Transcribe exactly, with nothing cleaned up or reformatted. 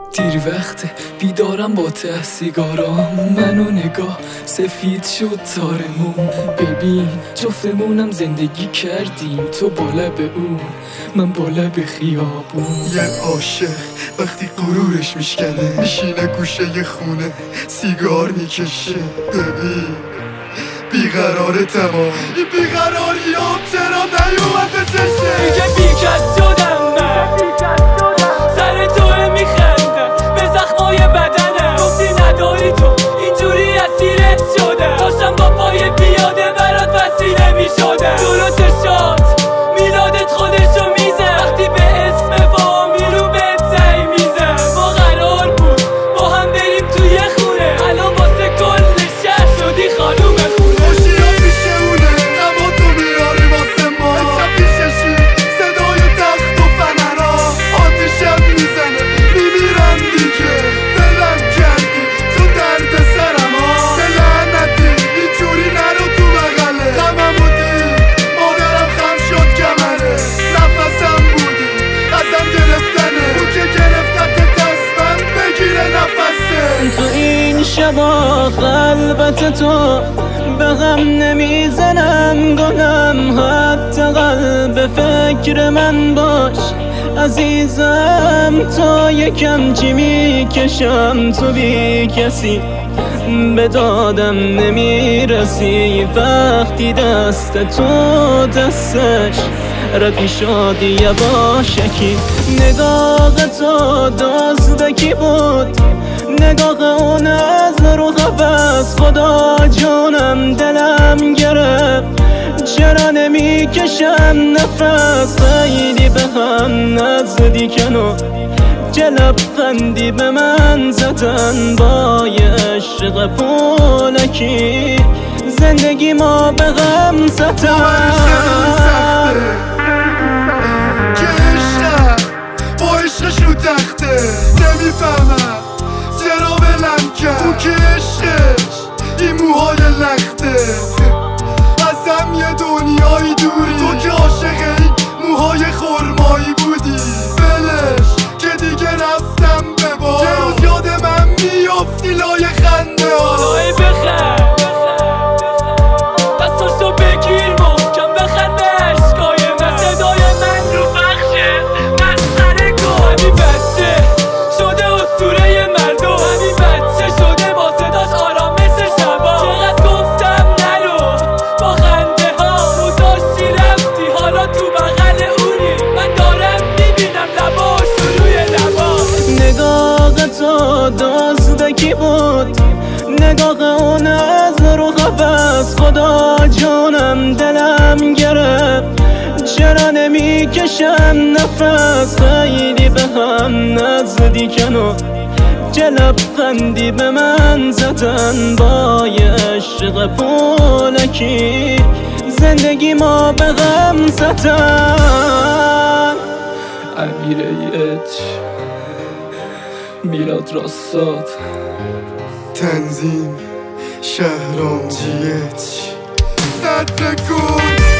دیر وقته بیدارم با ته سیگارام، منو نگاه سفید شد تارمون. ببین جفتمونم زندگی کردیم، تو بالا به اون من بالا به خیابون. یه عاشق وقتی غرورش میشکنه میشینه گوشه یه خونه سیگار میکشه. ببین بیقرار تمام این بیقراریام چرا نیومد به چشه. میگه بیکس شدم من، سر توه میخندم به زخمای بدنم. گفتی نداری تو اینجوری اسیرت شدم، داشتم با پای پیاده برات وسیله میشدم. درست شاد میلادت خودشو میزه، وقتی به اسم فامی رو بهت زی میزه. ما قرار بود با هم بریم توی خونه، الان واسه کل شهر شدی خانوم خونه. خوشیات میشه اونه اما تو میاری واسه ما. امشب پیششی صدای تخت و فنرا آتیشم میزنه میمیرم دیگه. دلم کردی تو درد سرم ها، به لعنتی اینجوری نرو تو بغله. غممو دید مادرم خم شد کمره، نفسم بودی ازم گرفتنه. اون که گرفتت دست من بگیره نفسه. تو این شبا قلبت تو به غم نمیزنم گلم، حتی قلب فکر من باش عزیزم. تا یکم چی میکشم تو بی کسی به دادم نمیرسی. وقتی دست تو دستش رد میشد یه باشکی. نگاه تو دزدکی بود، نگاه اون از رو قفس. خدا جونم دلم گرفت چرا نمیکشم نفس. خیلی به هم نزدیکن و چه لبخندی به من زدن. با یه عشق پولکی زندگی ما به غم زدن. که عشقم با عشقش رو تخته، نمیفهمم چرا ولم کرد. اون که عشقش این موهای لخته، ازم یه دنیایی دوری. تو که عاشق این موهای خرمایی بودی، ولش که دیگه رفتم به بار. یه روز یاد من میافتی لای خنده ها. بالای بخند دستاشو بگیر محکم بخند به عشقای من. صدای من رو بخشه مسخره کن. همین بچه شده اسطوره مردم، همین بچه شده با صداش آرامش شبا. چقدر گفتم نرو با خنده ها، رو داشتی رفتی حالا تو بغل اونی. من دارم میبینم لباش روی لبا. نگاه تو دزدکی بود، نگاه اون از رو قفس. خدا جونم دلم گرفت چرا نمیکشم نفس. خیلی به هم نزدیکن و چه لبخندی به من زدن. با یه عشق پولکی زندگی ما به غم زدن. امیر ایچ، میلاد راستاد، تنظیم شهرام جی اچ. صدر کن